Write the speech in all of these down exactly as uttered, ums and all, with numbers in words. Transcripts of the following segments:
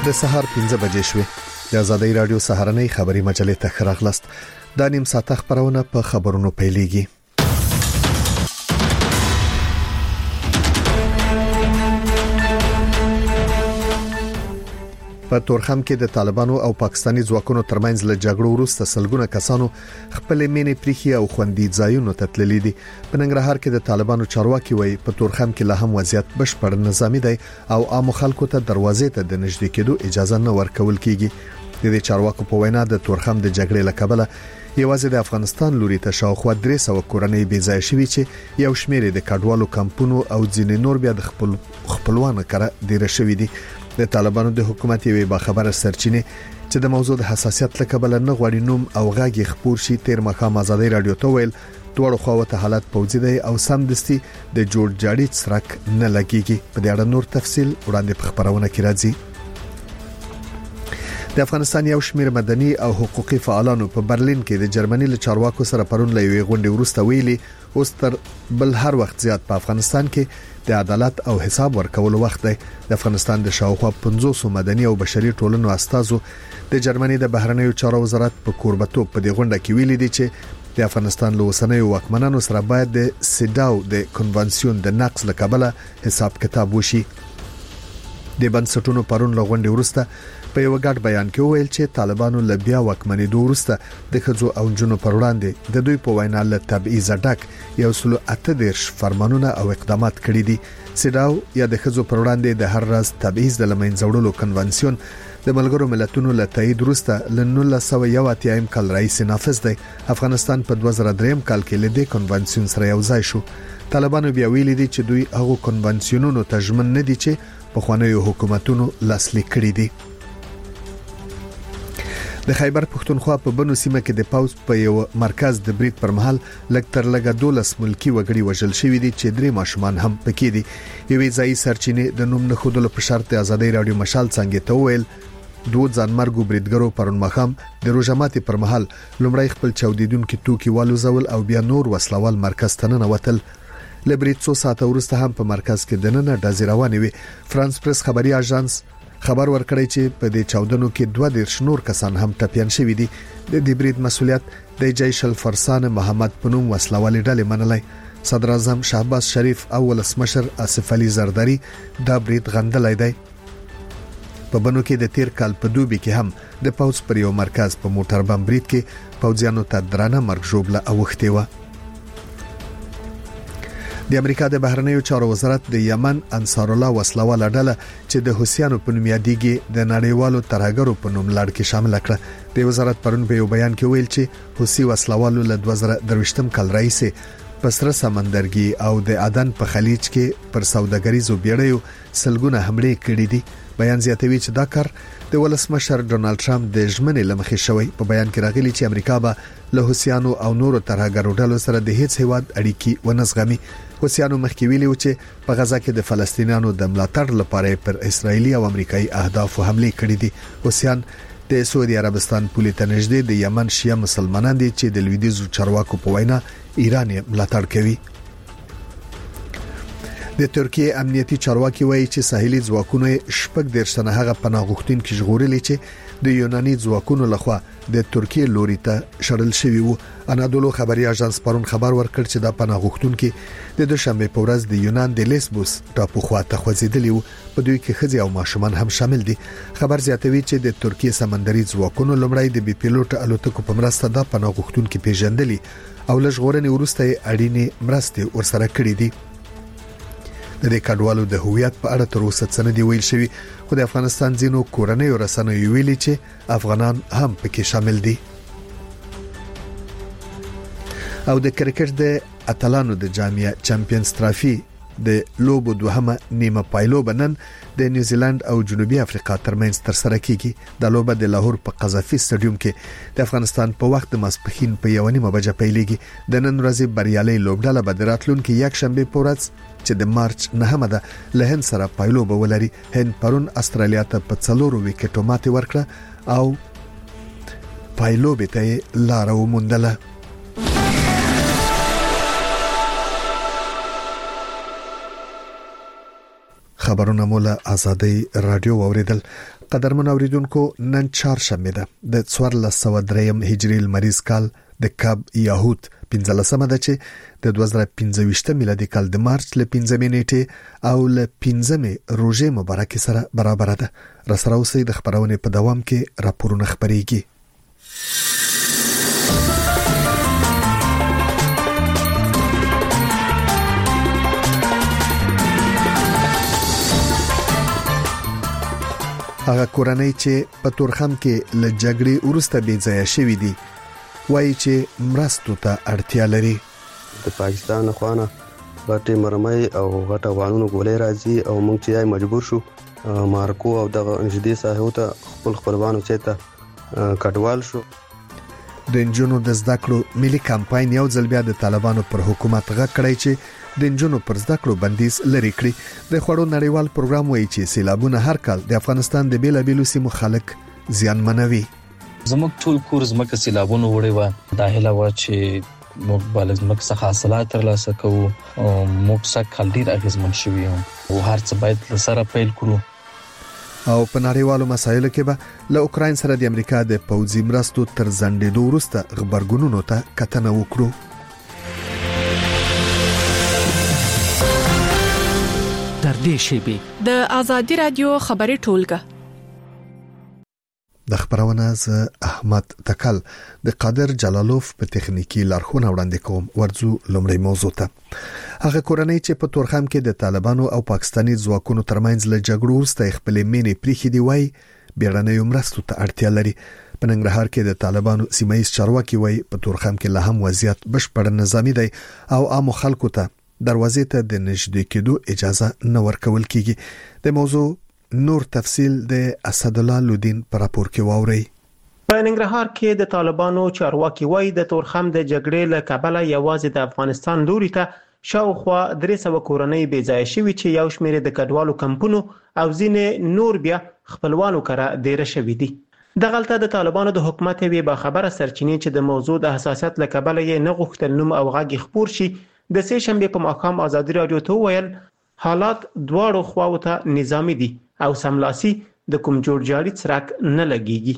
د سهار پنځه بجې شوې. د آزادۍ رادیو سهارنۍ خبري مجلې ته خراغلست. د نیم ساعت خبرونه په خبرونو پیلېږي. په تورخم کې د طالبانو او پاکستاني ځواکونو ترمنځ له جګړو وروسته سلګونه کسانو خپل مینې پریخي او خوندي ځایونو ته تللي دي. په ننګرهار کې د طالبانو چارواکي وایي په تورخم کې لا هم وضعیت بشپړ نظامي دی او عام خلکو ته دروازې ته د نږدې کېدو اجازه نه ورکول کیږي. د دې چارواکو په وینا د تورخم د جګړې له کبله یوازې د افغانستان لوري ته شاوخوا درې سوه کورنۍ بې ځای شوي چې یو شمېر د کډوالو کمپونو او ځینې نور بیا د خپل خپلوانو کړه ډیر شوي دي. د طالبانو د حکومت یوې باخبره سرچینه چې د موضوع د حساسیت له کبله نه غواړي نوم او غاګي خبر شي تیر مخام آزادۍ رادیو ته ویل دوړو خواته حالت پوځي دی او سمدستي د جوړ جاړي څرک نه لګيږي. په دې اړه نور تفصيل وړاندې په خبرونه کې راځي. د افغانستان یو شمېر مدني او حقوقي فعالانو په برلین کې د جرمني له چارواکو سره پرون له یوې غونډې وروسته ویلي اوس تر بل هر وخت زیات په افغانستان کې د عدالت او حساب ورکولو وخت دی. د افغانستان د شاوخوا پنځوس مدني او بشري ټولنو استازو د جرمني د بهرنیو چارو وزارت په کوربتوب په دې غونډه کې ویلي دي چې د افغانستان له اوسنیو واکمنانو سره باید د سیډاو د کنوانسیون د نقض له کبله حساب کتاب وشي. د بنسټونو پرون له غونډې وروسته په یو غټ بیان کې ویل چې طالبانو له بیا واکمنېدو وروسته د خځو او جنو پر وړاندې د دوی په وینا له تبعیض ډک یو سلو اته دیرش فرمانونه او اقدامات کړي دي. سیډاو یا د خځو پر وړاندې د هر راز تبعیض د لمنځه وړلو کنوانسیون د ملګرو ملتونو له تایید وروسته ل نولس سوه یو اتیا کال رئیس نافذ دی. افغانستان په دوه زره درې کال کې له دې کنوانسیون سره یو ځای شو. طالبانو بیا ویلي دي چې دوی هغه کنوانسیونونو ته ژمن نه دي چې په خوانیو حکومتونو لاسلیک کړي دي. د خیبر پښتونخوا په بنو سیمه کې د پاوز په یو مرکز د بریټ پر مهال لکتر لګا دولس ملکی وګړي وژل شوی دي چې درې ماشومان هم پکې دي. یوې ځای سرچینه د نوم نه خودلو په شرط آزادۍ رادیو مشال څنګه ته ویل دوه ځانمرګو بریټګرو پرون مخام د روزماتي پر مهال لومړی خپل چاودیدونکو توکي والو زول او بیا نور وسلوال مرکز ته نه وتل. لبریټ څو ساعته وروسته هم په مرکز کې دننه ډزې روانې وي. فرانس پریس خبري اژانس خبر ورکړی چې په دې چاودنو کې دوه دیرش نور کسان هم ټپيان شوي دي. د دې بریټ مسولیت د جیش الفرسان محمد پنوم وسلوالې ډلې منلای. صدر اعظم شهباز شریف او ولسمشر اسف علي زرداری دا بریټ غندلای دی. په بنو کې د تیر کال په دوبي کې هم د پاوز پر یو مرکز په موټر بم بریټ کې پوځیانو ته درانه مرګ ژوبله اوختې و. د امریکا د بهرنیو چارو وزارت د یمن انصار الله وسلواله ډله چې د حوثیانو په نوم یادېږي د نړیوالو ترهګرو په نوم لړ کې شامل کړه. د وزارت پرون په یو بیان کې ویل چې حوثي وسلوالو له دوه زره درویشتم کال راهیسې په سره سمندرګي او د عدن په خلیج کې پر سوداګریزو بیړیو سلګونه حمله کړې دي. بیان زیاتوي چې دا کار د ولسمشر ډونالد ټرمپ د ژمنې لمخې شوی. په بیان کې راغلي چې امریکا به له حوثیانو او نورو ترهګرو ډلو سره د هیڅ هیواد اړیکې ونزغمي. حوثیانو مخکې ویلي و چې په غزا کې د فلسطینیانو د ملاتړ لپاره پر اسرایلی او امریکایي اهداف حمله کړې دي. حوثیان د سعودي عربستان پولې ته نږدې د یمن شیعه مسلمانان دي چې د لویدیځو چارواکو په وینا ایران یې ملاتړ کوي. د ترکیه امنیتي چارواکي وایي چې ساحلي ځواکونه شپږ درشنه هغه پناه غوښتونکو ژغورلي چې د یوناني ځواکونو لخوا د ترکیه لوري ته شړل شوی وو. انادولو خبري اژانس پرون خبر ورکړ چې دا پناه غوښتونکو د دوشنبه په ورځ د یونان د لیسبوس ټاپو خواته خوځېدلی وو. په دوی کې ښځې او ماشومان هم شامل دي. خبر زیاتوي چې د ترکیه سمندري ځواکونو لومړی د بي پیلوټ الوتکو په مرسته دا پناه غوښتونکو پیژندلي او لږغورنې وروسته اړینې مرستې ورسره کړې دي. د دې کډوالو د هویت په اړه تر اوسه څه نه دی ویل شوی، خو د افغانستان ځینو کورنۍ رسنیو ویلي چې افغانان هم پکې شامل دي. او د کرکټ د اتلانو د جامعه چمپیونز ترافي د لوبو دوهمه نیمه پایلوبه نن د نیوزیلند او جنوبي افریقا ترمنځ تر سره کیږي. د لوبه د لاهور په قذافي سټډیوم کې د افغانستان په وخت د ماسپښین په یو نیمه بجه پیلېږي. د نن ورځې بریالي لوبډله به د راتلونکي یک شنبه په ورځ چې د مارچ نهمه ده له هند سره پایلوبه ولري. هند پرون استرالیا ته په څلورو وکټو ماتې ورکړه او پایلوبه ته لار وموندله. خبرونه مولا آزادۍ رادیو اوریدل. قدرمن اوریدونکو نن چهارشنبه ده د څوارلس سوه دریم هجري لمریز کال د کب یاهود پنځلسمه ده چې د دوه زره پنځه ویشت میلادي کال د مارچ ل پنځمې نیټې او ل پنځمې روزې مبارکي سره برابر ده. رسره اوسئ د خبرونې په دوام کې راپورونه خبريږي. هغه کورنۍ چې په تورخم کې له جګړې وروسته بې ځایه شوې دي وایي چې مرستو ته اړتیا لري. د پاکستان خوانه غټي مرمۍ او غټه وانونو ګولې راځي او موږ چې مجبور شو مارکو او د انجدي ساحو ته خپل خپلوانو چېته کډوال شو. د انجونو د زده کړو ملي کمپاین یو ځل بیا د طالبانو پر حکومت غږ کړی چې د انجونو پر زده کړو بندیز لري کړی. د خوړو نړیوال پروګرام وایي چې سیلابونه هر کال د افغانستان د بیلابیلو سیمو خلک زیانمنوي. زموږ ټول کور زمکه سیلابونه وړي و د هله و چې موږ بل زمکه څخه حاصلات ترلاسه کوو او موږ څخه کال ډیر اغیزمن شوی یو او هر څه باید لسره پیل کړو. او په نړیوالو مسایلو کې به له اوکراین سره د امریکا د پوځي مرستو تر ځنډېدو وروسته خبرګونونو ته کتنه وکړو. در دې شیبه د ازادي رادیو خبري ټولګه د خبرونه ز احمد تکل د قادر جلالوف په تخنیکی لارښوونه وړاندې کوم. ورځو لومړی موضوع ته هغه کورنۍ چې په تورخم کې د طالبانو او پاکستاني ځواکونو ترمنځ له جګړو وروسته خپل مینې پریخي دی وای بیرنۍ مرستو ته اړتیا لري. په ننګرهار کې د طالبانو سیمایي چارواکي وای په تورخم کې له هم وضعیت بشپړ نظامی دی او عام خلکو ته دروازې ته د نږدې کېدو اجازه نه ورکول کیږي. د موضوع نور تفصیل د اسد الله لودین پر راپور کې واوري. په ننګرهار کې د طالبانو چارواکي وای د تورخم د جګړې له کبله یوازې د افغانستان لوري ته شاوخوا درې سوه کورنۍ بې ځای شوي چې یو شمېر د کډوالو کمپونو او ځینې نور بیا خپلوانو کره ډیره شوي دي. دغلته د طالبانو د حکومت یوې باخبره سرچینې چې د موضوع د حساسیت له کبله یې نه غوښتل نوم او غږ خپور شي د سه شنبه په ماښام ازادي رادیو ته ویل حالات دواړو خواو ته نظامی دي او سملاسي د کوم جوړ جاړي څرک نه لګيږي.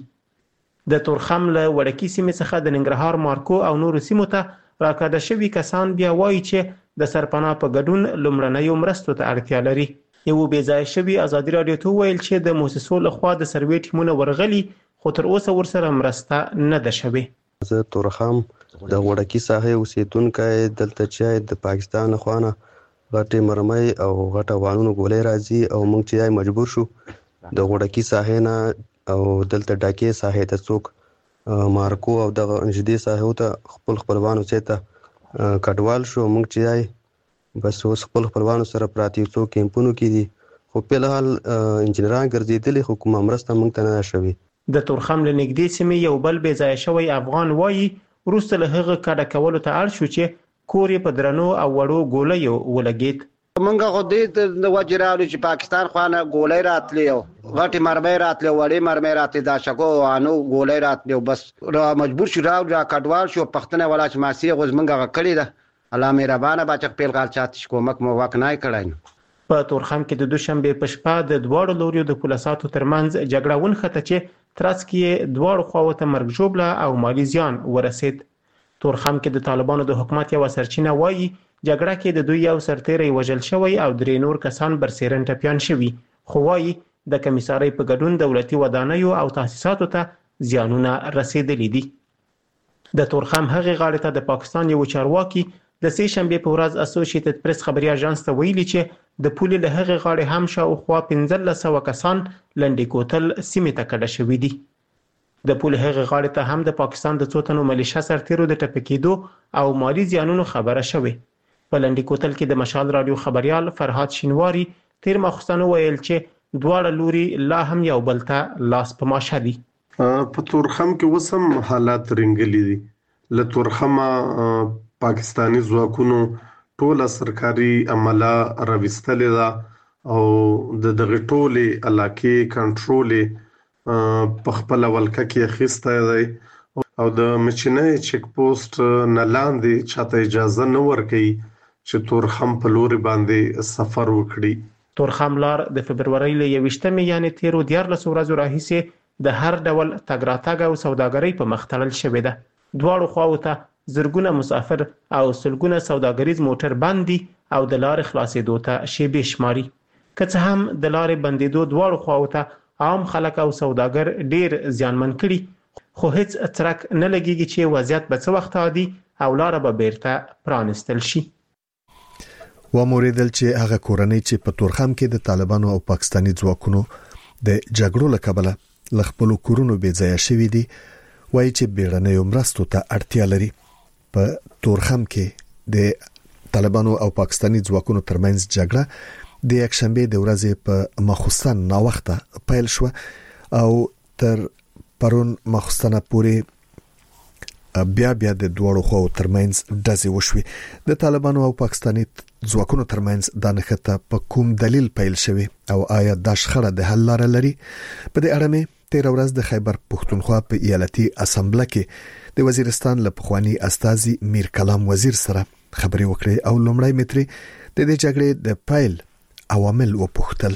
د تورخم له وړکی سیمې څخه د ننګرهار مارکو او نورو سیمو ته راکاده شوي کسان بیا وایي چې د سرپناه په ګډون لومړنیو مرستو ته اړتیا لري. یو بې ځای شوي ازادي رادیو ته ویل چې د موسسو لخوا د سروې ټیمونه ورغلي خو تر اوسه ورسره مرسته نه ده شوې. زه تورخم د وړکی ساحه اوسیدونکو دلته چې د پاکستان خوانه غټي مرمۍ او غټه وانونو ګولې راځي او موږ چې مجبور شو د وړکی ساحه نه او دلته ډاکې ساحه ته څوک مارکو او د انجدي ساحه ته خپل خپلوانو چېته کډوال شو. موږ چې بس اوس خپل خپلوانو سره پراتی څو کیمپونو کې دي خو په لحال انجنیران ګرځېدلي حکومت مرسته موږ ته نه شوي. د تورخم له نږدې سیمې یو بل بې ځای شوی افغان وایي وروسته له هغه کډه کولو ته اړ شو چې کور یې په درنو او وړو ګولیو ولګید. منګه خو دې د وجرالو چې پاکستان خوانه ګولې راتلی او غټي مرمۍ راتلی وړې مرمۍ راتلی دا شکو انو ګولې راتلی بس را مجبور شو را کډوال شو پښتنه ولا چې ماسي غوز منګه کړی ده الله مهربانه بچ خپل غال چات کومک مو وکنای کړای. په تورخم کې د دوشنبه په شپه د دواړو لوريو د پولیساتو ترمنځ جګړه ونښته چې ترڅ کې دواړو خواو ته مرګ ژوبله او مالی زیان ورسید. تورخم کې د طالبانو د حکومت یو سرچینه وایي جګړه کې د دوی یو سرتیری وژل شوی او درې نور کسان برسېرن ټپیان شوي خو وایي د کمیسارۍ په ګډون دولتي ودانیو او تاسیساتو ته زیانونه رسیدلي دي. د تورخم هغه غاړې ته د پاکستان یو چارواکي د سه شنبه په ورځ اسوسییټډ پریس خبري اژانس ته ویلي چې د پولې له هغه غاړې هم شاوخوا پنځلس سوه کسان لنډي کوتل سیمې ته کډه شوي دي. د پولې هغه غاړې ته هم د پاکستان د څو تنو ملیشه سرتیرو د ټپکېدو او مالی زیانونو خبره شوې. په لنډي کوتل کې د مشال رادیو خبريال فرهاد شینواری تیر ماخستانو ویل چې دواړه لوري لا هم یو بل ته لاس په ماشه دي. په تورخم کې وسم حالات رنګلي دي. له تورخمه پاکستاني ځواکونو ټوله سرکاري عمله راوستلې ده او د دغه ټولې علاقې کنټرول په خپل ولکه کې اخیسته دی او د مچنۍ چیک پوسټ نه لاندې چاته اجازه نه ورکوي چې تورخم په لوري باندې سفر وکړي. تورخم لار د فبرवरी ل یویشتمې یعنی تیرو دیارلس ورځو راهیسې د هر ډول تګ راتګ او سوداګرۍ په مخ تړل شوې ده. دواړو خواو ته زرګونه مسافر او سلګونه سوداګریز موټر بندي او د لارې خلاصېدو ته شیبې شماري. که څه هم د لارې بندېدو دواړو خواو ته عام خلک او سوداګر ډیر زیانمن کړي، خو هیڅ څرک نه لګیږي چې وضعیت به څه وخت عادي او لاره به بیرته پرانستل شي. وموریدل چې هغه کورنۍ چې په تورخم کې د طالبانو او پاکستاني ځواکونو د جګړو له کبله ل خپل کورونو بې ځای شوي دي، وایي چې بیړنیو مرستو ته اړتیا لري. په تورخم کې د طالبانو او پاکستاني ځواکونو ترمنځ جګړه د یکشنبه د ورځې په مخصوصن نا وخته پیل شو او تر پرون مخصوصنه پورې بیا بیا د دوړو خو ترمنځ دزې وشوي. د طالبانو او پاکستاني ځواکونو ترمنځ د نښته په کوم دلیل پیل شوی او آیا د شخړه د حل لاره لري؟ په دې اړه مې تیر ورځ د خیبر پښتونخوا په ایالتي اسمبلی کې د وزیرستان له پخوانی استازي میر کلام وزیر سره خبرې وکړې او لومړی متري د دې جګړې د پیل عوامل وپوښتل.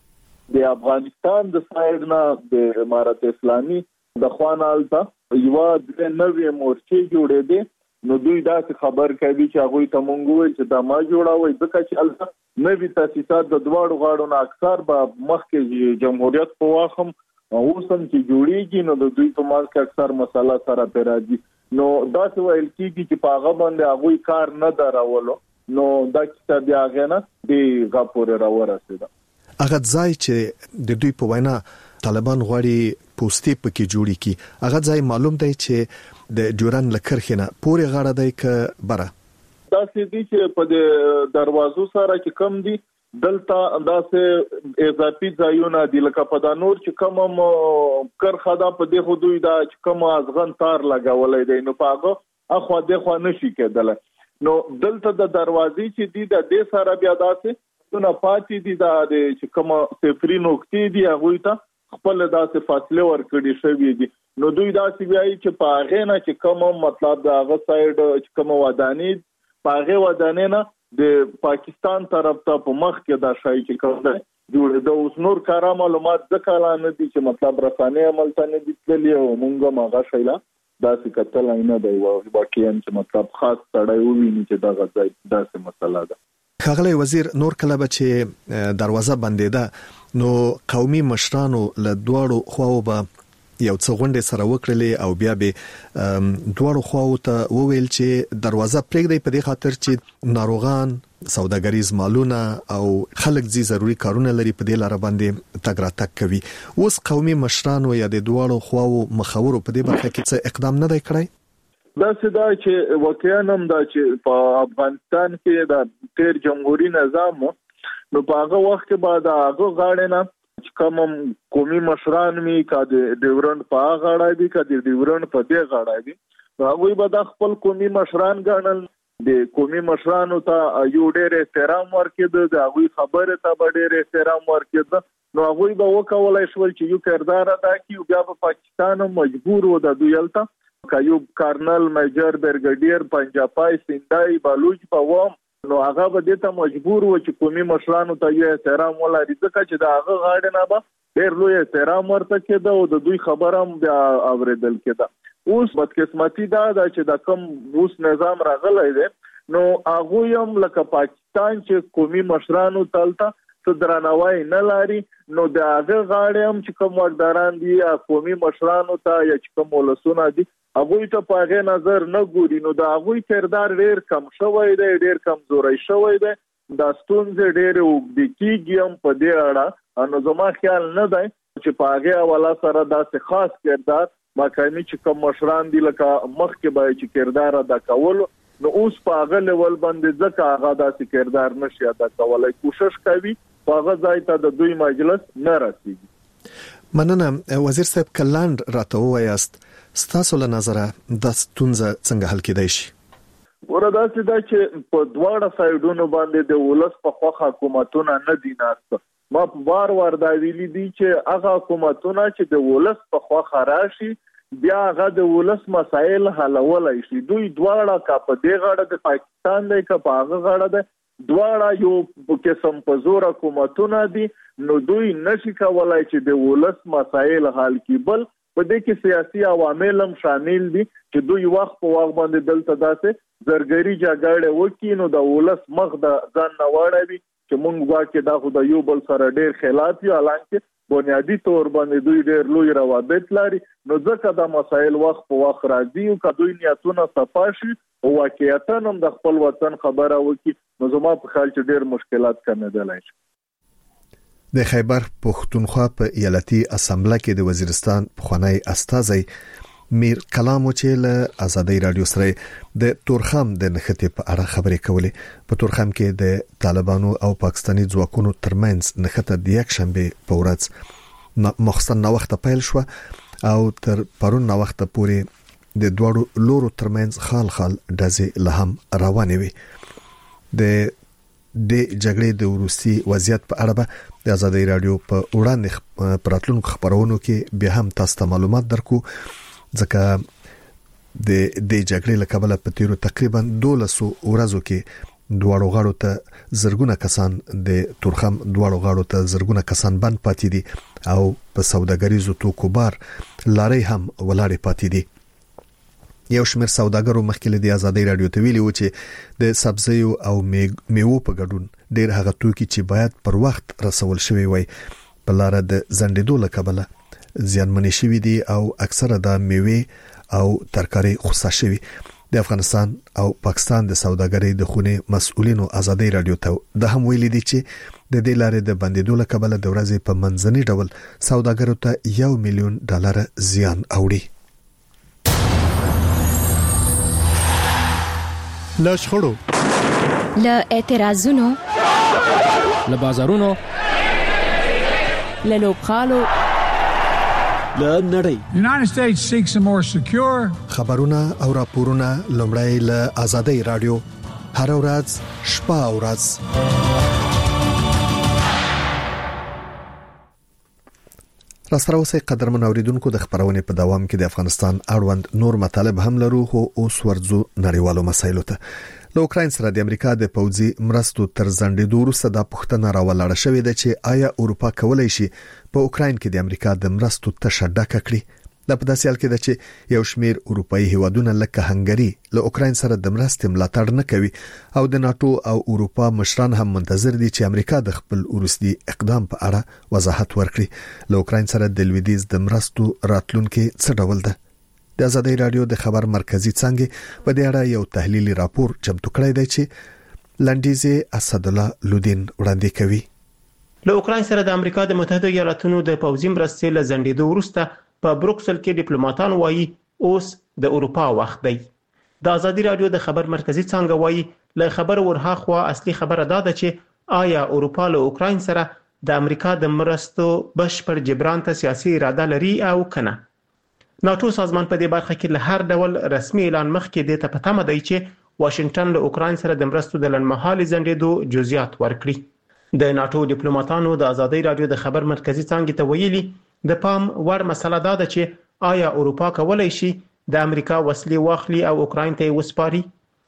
د افغانستان د سایډ نه د امارت اسلامي د خوانالته یو د نوې مورچې جوړې دي، نو دوی دا خبر کوي چې هغه ته مونږ وایي چې دا ما جوړاوي ځکه چې البته نوې تاسیسات د دواړو غاړو نه اکثر به مخکې جمهوریت په واخم اوسم چې جوړیږي، نو د دوی په مال کې اکثر مسله سره پیراځي. نو دا څه ویل کیږي چې په هغه باندې هغه کار نه دراولو، نو دا کیسه بیا غنه دی غاپور راورسېده. هغه ځای چې د دوی په وینا طالبان غواړي پوسټي پکې جوړی کی، هغه ځای معلوم دی چې د ډیورن لکرخنه پورې غاړه دی ک بره. دا چې دي چې په دروازو سره چې کم دي دلته انداسه اضافي ځایونه دي، لکه په دا نور چې کوم کرخه دا په دې خو دوی دا چې کوم ازغن تار لګولای دی، نو پاغه اخو د خو نشي کېدل. نو دلته د دروازې چې دي د دې سره بیا داسې نو پاتې دي دا چې کوم صفري نقطې دي هغه ته خپل داسې فاصله ورکړي شوی دي. نو دوی داسې وایي چې په هغه نه چې کوم مطلب دا هغه سایډ چې کوم ودانی په هغه ودانی نه د پاکستان طرف ته په مخ کې دا شای چې کوم دی جوړ د اوس نور کارا معلومات ځکه لانه دي چې مطلب رسانه عمل ته نه دي تللی او مونږه ماغه شایلا داسې کتل نه دی واقعا چې مطلب خاص تړای وویني چې دا غځای داسې مسله ده. خغلی وزیر نور کله به چې دروازه بندیده نو قومي مشرانو له دواړو خواو به یو څه غونډې سره وکړلې او بیا به دواړو خواو ته وویل چې دروازه پرېږدي په دې خاطر چې ناروغان سوداګریز مالونه او خلک زی ضروری کارونه لري په دې لار باندې تګ راتګ کوي. اوس قومي مشرانو یا د دواړو خواو مخاورو په دې برخه کې څه اقدام نه دی کړی؟ دا څه دا چې واقعا هم دا چې په افغانستان کې د تیر جمهوریت نظام نو په هغه وخت کې بعد هغه غاړه نه کوم قومي مشران می کا د ډیورنډ په غاړه دي کا د ډیورنډ په دې غاړه دي، هغه به د خپل قومي مشران ګڼل. د قومي مشرانو ته یو ډېر احترام ورکړي، د هغه خبره ته به ډېر احترام ورکړي، نو هغه به وکولای شول چې یو کردار ادا کړي. بیا په پاکستان مجبور و د دویلته کایوب کارنل میجر برګډیر پنجابای سیندای بلوچ په وام، نو هغه به د ته مجبور و چې قومي مشرانو ته یې احترام ولري ځکه چې دا هغه غاړه نه به ډېر لوی احترام ورته کېده او د دوی خبره هم بیا اوریدل کېده. اوس بدقسمتي دا ده چې د کوم اوس نظام راغلی دی نو هغه هم لکه پاکستان چې قومي مشرانو تلته څه درناوی نه لري، نو د هغه غاړه هم چې کوم وګداران دي قومي مشرانو ته یا چې کوم ولسونه دي هغه ته په هغه نظر نه ګوري، نو د هغه کردار ډېر کم شوی دی، ډېر کمزوري شوی دی. دا ستونزې ډېر وګړي کېږي هم په دې اړه، نو زما خیال نه دی چې په هغه حواله سره داسې خاص کردار مکاني چې کوم مشران دي لکه مخکې به چې کردار ادا کول، نو اوس په هغه لیول باندې ځکه هغه داسې کردار نشي ادا کولای، کوشش کوي په هغه ځای ته د دوی مجلس نه رسیږي. مننه وزیر صاحب، کلاند راته وایاست ستاسو له نظره د ستونزه څنګه حل کېدای شي؟ وردا چې دا چې په دواړه سایډونو باندې د ولس په خوا حکومتونه نه دي ناست. ما بار وار دا ویلي دي چې هغه حکومتونه چې د ولس په خوا خراشي بیا هغه د ولس مسایل حلولای شي. دوی دواړه کا په دې غاړه د پاکستان دی کا په هغه غاړه ده دواړه یو قسم په زور حکومتونه دي، نو دوی نشي کولای چې د ولس مسایل حل کړي. بل په دې کې سیاسي عوامل هم شامل دي چې دوی وخت په وخت باندې دلته داسې زرګري جګړه وکړي، نو د ولس مخ د ځان نه واړوي چې مونږ واکه دا خو د یو بل سره ډېر خلاف یو، حالانکه بنیادی طور باندې دوی ډېر لوی روابط لري. نو ځکه دا مسایل وخت په وخت راځي او کدوې نیتونه صفا شي او واقعیتا هم د خپل وطن خبره وکړي، نو زما په خیال چې ډېر مشکلات کمېدلای شي. د خیبر پښتونخوا په ایالتي اسامبله کې د وزیرستان پخوانی استازی میر کلامو چې له آزادۍ رادیو سره د تورخم د نښتې په اړه خبرې کولې. په تورخم کې د طالبانو او پاکستاني ځواکونو ترمنځ نښته د یک شنبه په ورځ مخصن نوښت پیل شو او تر پرون نوښت پورې د دوړو لورو ترمنځ خال خال دځې لهم روانې وي. د د جګړې د وروستي وضعیت په اړه به د آزادۍ رادیو په وړاندې پراتلونکو خبرونو کې به هم تاسو ته معلومات درکو، ځکه د د جګړې له کبله په تیرو تقریبا دولس ورځو کې دواړو غاړو ته زرګونه کسان د تورخم دواړو غاړو ته زرګونه کسان بند پاتې دي او په سوداګریزو توکو بار لارې هم ولاړې پاتې دي. یو شمېر سوداګرو مخکې له آزادۍ رادیو ته ویلي و چې د سبزیو او میوو په ګډون ډېر هغه توکي چې باید پر وخت رسول شوی وي په لار د زندېدو له کبله زیانمنې شوي دي او اکثره د میوې او ترکاري خصه شوي. د افغانستان او پاکستان د سوداګرۍ د خونې مسؤلینو آزادۍ رادیو ته د هم ویلي دي چې د دې لارې د بندیدو له کبله د ورځې په منځني ډول سوداګرو ته یو میلیون ډالر زیان اوړي. له شخړو، له اعتراضونو، له بازارونو، له لوبغالو، له نړۍ. United States seeks a more secure. خبرونه او راپورونه لومړی له آزادۍ رادیو هر ورځ شپه او ورځ. راستره اوسئ قدرمن اوریدونکو، د خبرونې په دوام کې د افغانستان اړوند نور مطالب هم لرو، خو اوس ورځو نړیوالو مسایلو ته. له اوکراین سره د امریکا د پوځي مرستو تر ځنډېدو وروسته د پښتنه راولاړه شوې ده چې آیا اروپا کولای شي په اوکراین کې د امریکا د مرستو تشه ډکه کړي. دا په داسې حال کې ده چې یو شمېر اروپאי هیوادونه لکه هنګري له اوکراین سره د مرستې ملاتړ نه کوي او د ناتو او اروپا مشران هم منتظر دي چې امریکا د خپل وروستي اقدام په اړه وضاحت ورکړي. له اوکراین سره د لویدیز د مرستو راتلونکو څه ډول ده؟ د آزادۍ رادیو د خبر مرکزی څنګه په دې اړه یو تحلیلي راپور چمتو کړی دی چې لنډیزه اسد الله لودین وړاندې کوي. له اوکراین سره د امریکا د متحده ایالاتونو د پوځي مرستې له ځنډېدو وروسته په بروکسل کې ډیپلوماټان وایي اوس د اروپا وخت دی. د آزادۍ رادیو د خبر مرکزی څنګه وایي له خبر ورهاخوا اصلي خبره دا ده چې آیا اروپا له اوکراین سره د امریکا د مرستو بشپړ جبران ته سیاسي اراده لري او کنه. ناتو سازمان په دې برخه کې له هر ډول رسمي اعلان مخکې د تپتمه دی چې واشنگټن له اوکراین سره د مرستو د لنډمهالي ځنډېدو جزئیات ورکړي. د ناتو ډیپلوماټانو د آزادۍ رادیو د خبر مرکزی څنګه ته ویلي د پام وړ مسله دا ده چې آیا اروپا کولای شي د امریکا وسلې واخلي او اوکراین ته وسپاري.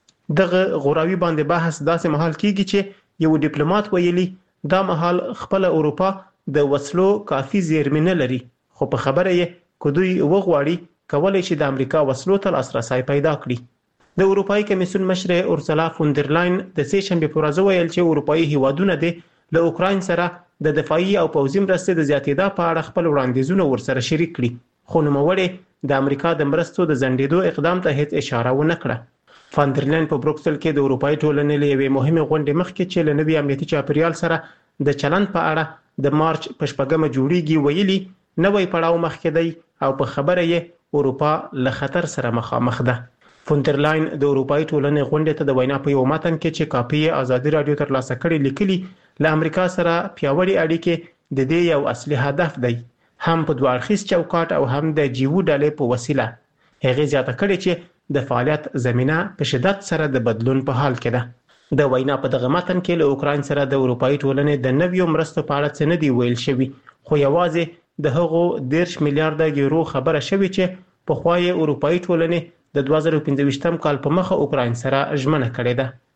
دغه غوراوي باندې بحث داسې محل کیږي چې یو ډیپلوماټ ویلي دا محل خپل اروپا د وسلو کافي زیرمې نه لري، خو په خبره یې کدوې وغواړي کولای شي د امریکا وسلو ته لاسرسي پیدا کړي. د اروپאי کمیسیون مشر اورسولا فوندرلاین د سې شنبه پر ورځ ویل چې اروپאי هیوادونه د له اوکراین سره د دفاعي او پوځي مرستې د زیاتېدا په اړه خپل وړاندیزونه ورسره شریک کړي، خو نوموړی د امریکا د مرستو د ځنډېدو اقدام ته هیڅ اشاره ونه کړه. فاندرلاین په بروکسل کې د اروپאי ټولنې له یوې مهمه غونډې مخکې چې له نوي امنیتي چاپیریال سره د چلند په اړه د مارچ په شپږمه جوړیږي ویلي نوې پړاو مخکې دی او په خبره یې اروپا له خطر سره مخامخ ده. فوندرلاین د اروپאי ټولنې غونډې ته د وینا په یو متن کې چې کاپي آزادۍ رادیو ترلاسه کړي لیکلي له امریکا سره پیاوړي اړیکې د دې یو اصلي هدف دی، هم په دوه اړخیز چوکاټ او هم د جیو ډلې په وسیله. هغه زیاته کړي چې د فعالیت زمينه په شدت سره د بدلون په حال کې ده. د وینا په دغه متن کې له اوکراین سره د اروپאי ټولنې د نویو مرستو په اړه څه نه دی ویل شوی، خو یوازې د هغو دیرش میلیارډ یورو خبره شوی چې په خوای اروپאי ټولنې د دوه زره پنځه ویشتم کال په مخه اوکراین سره ژمنه کړې ده.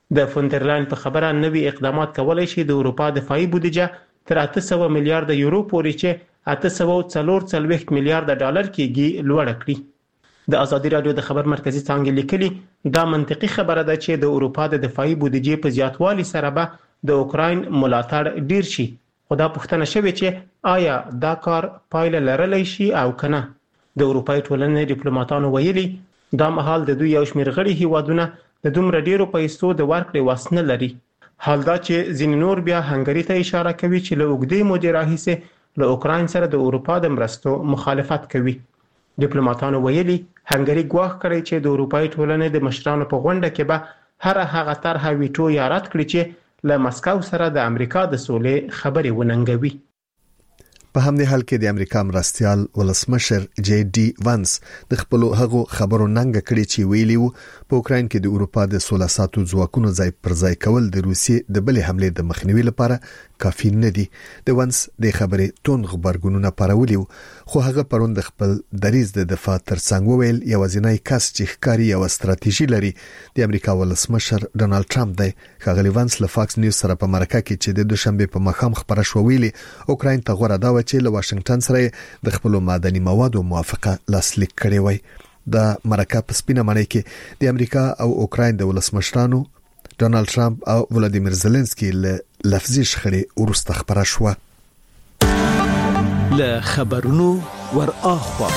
د فونترلاین په خبره نوي اقدامات کولای شي د اروپا دفاعي بودیجه تر اته سوه میلیارډ یورو پورې چې اته سوه څلور څلوېښت میلیارډ ډالر کېږي لوړه کړي. د ازادي رادیو د خبر مرکزی څانګې لیکلي دا منطقي خبره ده چې د اروپا د دفاعي بودیجې په زیاتوالي سره به د اوکراین ملاتړ ډیر شي، خو دا پوښتنه شوې چې آیا دا کار پایله لرلی شي او کنه. د اروپای ټولنې ډیپلوماټانو ویلي دا مهال د دوی یو شمېر غړي هیوادونه د دومره ډیرو پیسو د ورکړې وس نه لري. حال دا چې ځینې نور بیا هنګري ته اشاره کوي چې له اوږدې مودې راهیسې له اوکراین سره د اروپا د مرستو مخالفت کوي. ډیپلوماټانو ویلي هنګري ګواښ کړی چې د اروپای ټولنې د مشرانو په غونډه کې به هر هغه طرحه ویټو یا رد کړي چې له مسکو سره د امریکا د سولې خبرې وننګوي. په همدې حال کې د امریکا مرستيال ولسمشر جی ډي وانس د خپل هغو خبرو ننګ کړي چې ویلي وو په اوکراین کې د اروپا د سوله ساتو ځواکونو ځای پر ځای کول د روسیې د بلې حملې د مخنیوي لپاره کافي نه دي. د وانس د خبرې تون خبرګونونه پارولي خو هغه پرون د خپل دریز د دفاع ترڅنګ وویل یوازینی کس چې ښکاری یو ستراتیژي لري د امریکا ولسمشر ډونالد ټرمپ دی. ښاغلی وانس له فاکس نیوز سره په مرکه کې چې د دوشنبه په مخام خبره شو ویلي اوکراین ته غوړه دا چې له واشنگټن سره د خپل معدني موادو موافقه لاسلیک کړې وای. د مرکه په سپینه معنی کې د امریکا او اوکراین د ولسمشرانو ډونالد ټرمپ او ولادیمیر زيلنسکي له لفظي شخړې ورسته خبره شو. له خبرونو ور اخوا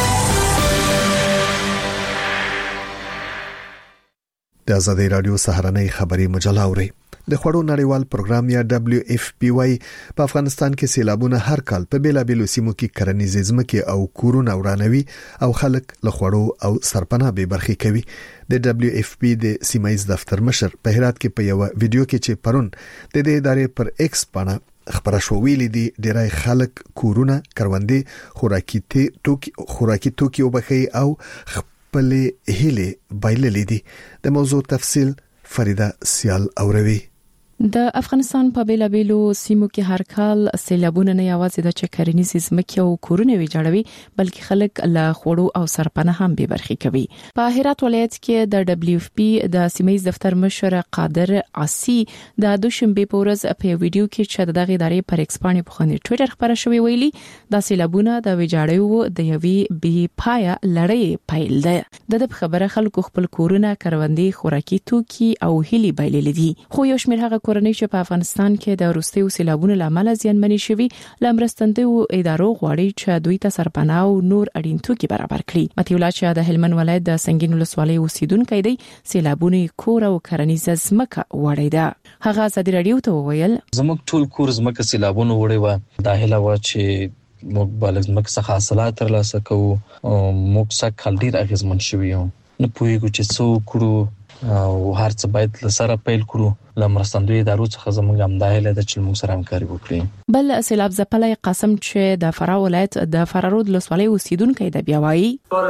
د ازادي رادیو سهارنۍ خبري مجله اوري. د خوړو نړیوال پروګرام یا دبليو اف پی واي په افغانستان کې سیلابونه هر کال په بیلابېلو سیمو کې کرنیزې ځمکې او کورونه ورانوي او خلک له خوړو او سرپناه به برخي کوي. د دبليو اف پی د سیمایي دفتر مشر په هرات کې په یو ویډیو کې چې پرون د دې ادارې پر ایکس باندې خبره شو ویلي دي ډیری خلک کورونه کروندې خوراکي توکي خوراکي توکي وبخي او خپل هلي بایللې دي. د موضوع تفصیل فریده سیال اوروي. د افغانستان په بیلابېلو سیمو کې هر کال سیلابونه نه یوازې د چکرنیزې ځمکې او کورونه ویجاړوي بلکې خلک له خوړو او سرپناه هم به برخي کوي. په هرات ولایت کې د دبليو اف پی د سیمایي دفتر مشر قادر عاصي د دوشنبه په ورځ په ویډیو کې چې دغه ادارې پر ایکس باندې په خني ټوئیټر خبره شوې ویلي د سیلابونه د ویجاړیو د یوې بي پایا لړۍ پیل ده. د خبره خلکو خپل کورونه کروندې خوراکي توکي او هلي بایلل دي. خو یو شمېر هغه کورنۍ چې په افغانستان کې د وروستیو سیلابونو لامل زیانمنې شوي لمرستندو ادارو غواړي چې دوی ته سرپناه او نور اړین توکي برابر کړي. متي الله چې د هلمند ولایت د سنگین ولسوالۍ اوسیدونکو دی سیلابونو کور او کرنیزه ځمکه وړي ده. هغه ازادي رادیو ته وویل زموږ ټول کور ځمکه سیلابونو وړي و د هله و چې موږ بالغ ځمکه څخه حاصلات ترلاسه کوو موږ څخه کال ډیر اغیزمن شوي یو نه پوهیږو چې څو کړو او هر څه باید لسره پیل کړو لمرستندوی ادارو څخه زموږ هم دایله د چل موږ سره همکاري وکړي. بل سیلاب زپلای قاسم چې د فراه ولایت د فرارود لسوالۍ اوسیدونکو د بیاوي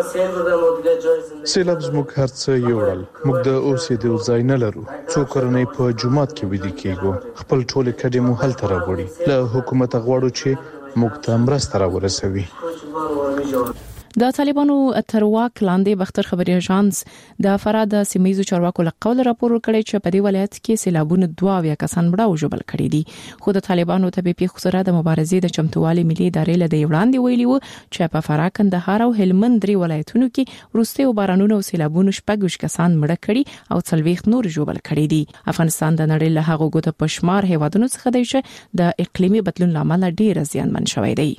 سیلاب زموږ هر څه یوړل موږ د اوسېدو ځای نه لرو څو کورنۍ په جماعت کې ودی کېږو خپل ټول کډې مو هل تر وړي له حکومت غواړو چې موږ ته مرسته راورسوي. د طالبانو تر واک لاندې بختر خبري اژانس د فراد سیمایي چارواکو له قول راپور کړی چې په دې ولایت کې سیلابونه دوه یا کسان مړه او جبل کړي دي. خو د طالبانو ته په خصوصا د مبارزې د چمتووالي ملي ادارې له دی وړاندې ویلي وو چې په فراه کندهار او هلمند درې ولایتونو کې روسي او بارانونو او سیلابونو شپږ کسان مړه کړي او څلوېښت نور جبل کړي دي. افغانستان د نړۍ له هغو ګوت پشمار هیوادونو څخه دی چې د اقلیمي بدلون لامل ډیر زیانمن شوی دی.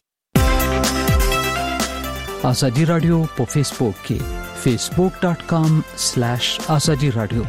ازادي رادیو په فیسبوک کې فیسبوک ډاٹ کام سلیش ازادي رادیو.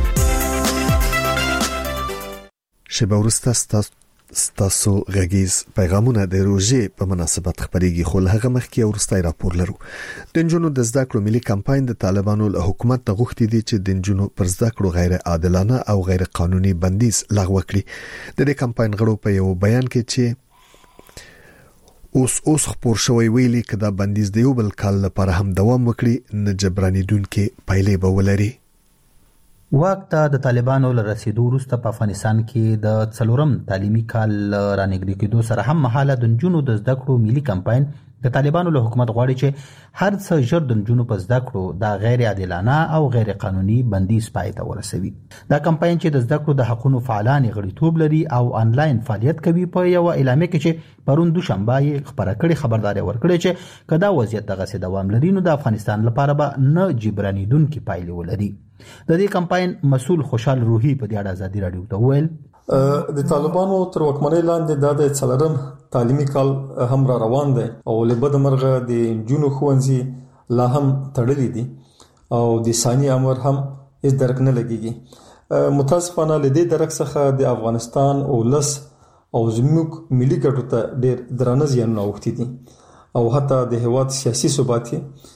شبه ورسته ستاسو غږیز پیغامونه د روزې په مناسبت خبرېږي خو هغه مخکې ورستای راپور لرو. د جنونو د زده کړو ملي کمپاین د طالبانو له حکومت ته غوښتي دي چې د جنونو پر زده کړو غیر عادلانه او غیر قانوني بندیز لغوه کړي. د دې کمپاین غړو په یو بیان کې چې اوس اوس خبر شوی ویلي کدا بندیز د یو بل کال لپاره هم دوام وکړي نه جبرانیدونکو پایلې به ولري. وخت د طالبانو له رسیدو وروسته په افغانستان کې د څلورم تعلیمي کال رانګړي کېدو سره هم مهاله د جنونو د زده کړو ملي کمپاین د طالبانو له حکومت غواړي چې هر څه ژر د نجونو په زده کړو د غیر عادلانه او غیر قانوني بندیز پای ته ورسوي. دا کمپاین چې د زده کړو د حقوقو فعالان غړیتوب لري او انلاین فعالیت کوي په یو اعلامیه کې چې پرون دوشنبه یې خبره کړې خبرداري ورکړې چې کدا وضعیت دغه سي دوام لري نو د افغانستان لپاره به نه جبرانیدونکو پایلې ولري. د دې کمپاین مسؤل خوشحال روحي په دې اړه ازادي رادیو ته وویل د طالبانو تر واکمنۍ لاندې د څلورم تعلیمي کال هم را روان دی او له بده مرغه د جنونو ښوونځي لا هم تړلي دي او د ثاني امر هم هیڅ درک نه لګيږي. متاسفانه له دې درک څخه د افغانستان او لس او زموږ ملي ګټو ته ډېر درانه زیانونه اوښتي دي او حتی د هیواد سیاسي ثبات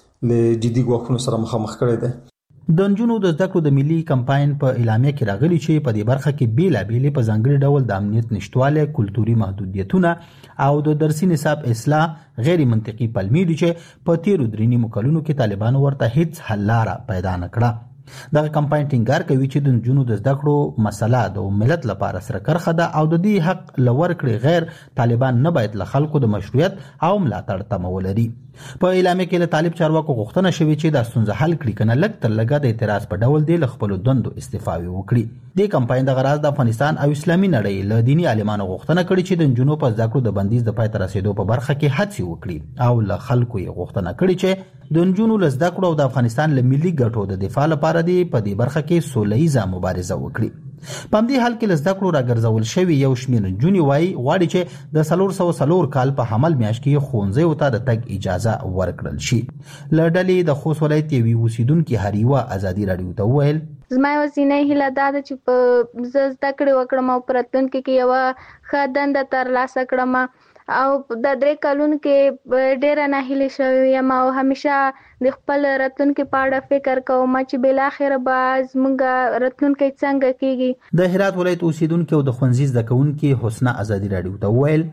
له جدي ګواښونو سره مخامخ کړی دی. د نجونو د زده کړو د ملي کمپاین په اعلامیه کې راغلي چې په دې برخه کې بیلابېلې په ځانګړي ډول د امنیت نشټواله، کلتوري محدودیتونه او د درسي نصاب اصلاح غیر منطقي پلمې دي چې په تیرو درې نیمو کلونو کې طالبانو ورته هیڅ حل لاره پیدا نه کړه. دغه کمپاین ټینګار کوي چې د نجونو د زده کړو مسله د ملت لپاره سره کرخه ده او د دې حق لور کړي غیر طالبان نه باید له خلکو د مشروعیت او ملاتړ تمه ولري. په اعلامیه کې له طالب چارواکو غوښتنه شوې چې د ستونزې حل کړي کنه لږ تر لږه د اعتراض په ډول دی له خپل دندو استعفا وکړي. د کمپاین د غرض د افغانستان او اسلامي نړۍ له دینی عالمانو غوښتنه کړې چې د نجونو په زده کړو د بندیز د پای ته رسیدو په برخه کې هڅې وکړي او له خلکو یې غوښتنه کړې چې د نجونو له زده کړو او د افغانستان له ملي ګټو د دفاع لپاره دی په دې برخه کې سوله‌ییزه مبارزه وکړي. په دې حال کې لزده کړو راګرځول شوی یو شمېر نجونې وایي غواړي چې د څلور سوه څلور کال په حمل میاشت کې ښوونځیو ته د تګ اجازه ورکړل شي. له ډلې د خوست ولایت یوې اوسیدونکې هریوه ازادي راډیو ته وویل زما یوازینۍ هیله دا ده چې په زه زده کړې وکړم او په راتلونکي کې یوه ښه دنده ترلاسه کړم او د درې کلونو کې ډېره ناهیلې شوې یم او همیشه د خپل راتلونکي په اړه فکر کوم چې بالاخره به زموږ راتلونکی څنګه کیږي. د هرات ولایت اوسیدونکي او د ښوونځي زده کوونکي حسنه ازادي راډیو ته وویل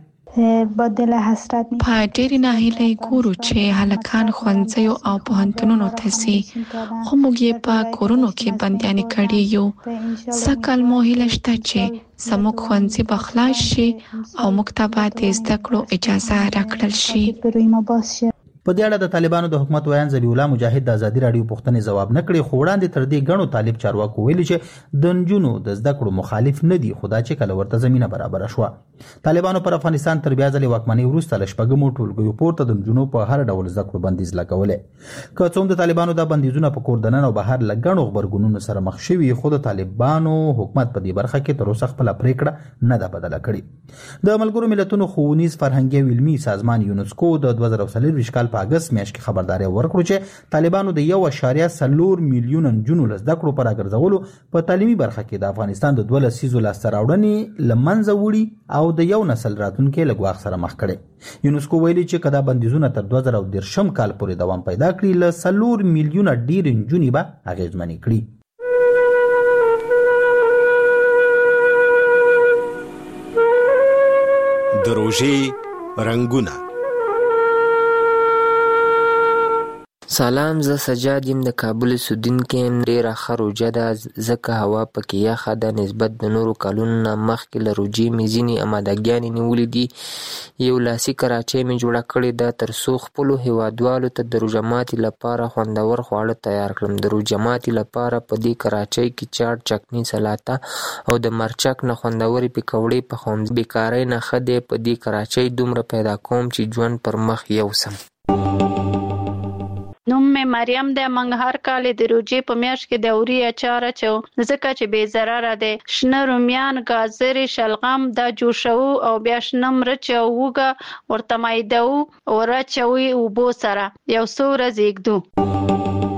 بدله حسرت په ډېرې ناهیلۍ ګورو چې هلکان ښوونځیو او پوهنتونونو ته ځي خو موږ یې په کورونو کې بندیانې کړي یو. سږ کال مو هیله شته چې زموږ ښوونځي به خلاص شي او موږ ته به د زده کړو اجازه راکړل شي. په دې اړه د طالبانو د حکومت ویان ذبیح الله مجاهد د ازادي راډیو پوښتنې ځواب نه کړي خو وړاندې تر دې غنو طالب چارواکو ویلي چې د نجونو د زده کړو مخالف نه دي خو دا چې کله ورته زمينه برابر شوه. طالبانو پر افغانستان تر بیا ځلې واکمنۍ وروسته له شپږمو ټولګیو پورته د نجونو په هر ډول زده کړو بندیز لګولې. که څوم د طالبانو د بندیزونه په کور دننه او بهر له غنو خبرګونونو سره مخ شوي خو د طالبانو حکومت په دې برخه کې تر اوسه خپل پریکړه نه ده بدله کړې. د ملګرو ملتونو ښوونیز فرهنګي او علمي سازمان یونسکو د دوه زره څلور کال په اگست میاشت کې خبرداري ورکړه چې طالبانو د یو اشاریه څلور میلیون نجونو له زده کړو پر راګرځولو په تعلیمي برخه کې د افغانستان د دوه لسیزو لاسته راوړنې له منځه وړي او د یو نسل راتلونکي له ګواښ سره مخ کړي. یونسکو ویلي چې کدا بندیزونه تر دوه زره دېرشم کال پورې دوام پیدا کړي له څلور میلیونه ډېر نجونې به اغېزمنې کړي. د روژې رنګونه. سلام، زه سجاد یم د کابل اوسیدونکی یم. ډېره ښه روژه ده ځکه هوا پکې یخه ده نسبت د نورو کلونو نه مخکې له روژې مې ځینې امادګیانې نیولې دي. یو لاسي کراچۍ مې جوړه کړې ده تر څو خپلو هیوادوالو ته د روژه ماتي لپاره خوندور خواړه تیار کړم. د روژه ماتي لپاره په دې کراچۍ کې چاټ، چکني، سلاته او د مرچک نه خوندورې پکوړې پخوم. بیکارۍ نه ښه دی په دې کراچۍ دومره پیدا کوم چې ژوند پر مخ یوسم. نوم مې مریم دی. موږ هر کال د روژې په میاشت کې د اوري اچار اچو ځکه چې بې ضرره دی. شنه رومیان، ګازرې، شلغم دا جوشوو او بیا شنه مرچ او هوږه ورته مایدوو او راچوي اوبو سره یو څو ورځې ږدو.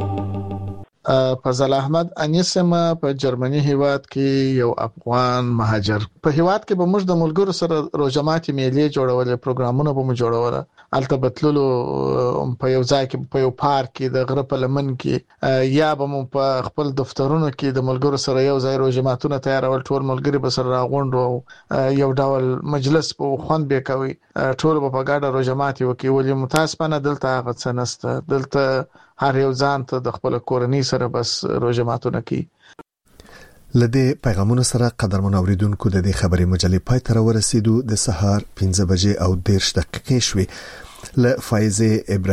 فضل احمد انیسم په جرمني هیواد کې یو افغان مهاجر. په هیواد کې به موږ د ملګرو سره روژه ماتي میلې جوړولې، پروګرامونه به مو جوړول. الته بتللو په یو ځای کې په یو پارک کې د غره په لمن کې یا به مو په خپل دفترونو کې د ملګرو سره یو ځای روژه ماتونه تیارول. ټول ملګري به سره راغونډ او یو ډول مجلس په خوند به کوي. ټول به په ګډه روژه ماتي وکړي. ولې متاسفانه دلته هغه څه نشته. دلته هر یو ځان ته د خپل کورنۍ سره بس روژه ماتونه کوي. لدې پیغامونو سره قدرمن اوریدونکو د دې خبري مجلې پای ته ورسېدو. د سهار پنځه بجې او دېرش دقیقې شوې. ل فایزه